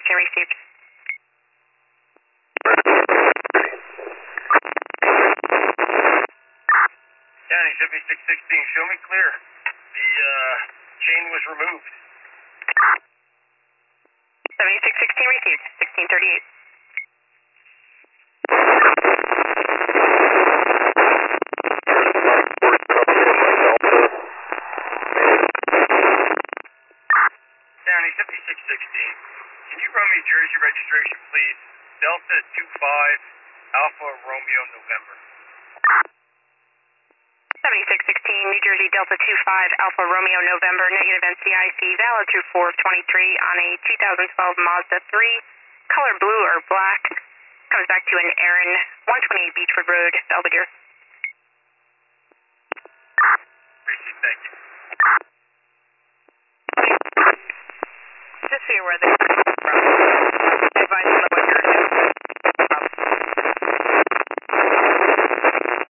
received. County 7616, show me clear. The chain was removed. 7616 received, 1638. County 7616, can you run me Jersey registration, please? Delta 25 Alpha Romeo November. 7616, New Jersey Delta 25 Alpha Romeo November, negative NCIC, valid through 4 of 23 on a 2012 Mazda 3, color blue or black, comes back to an Aaron, 128 Beechwood Road, Belvedere. Received, thank you. Just so you're aware that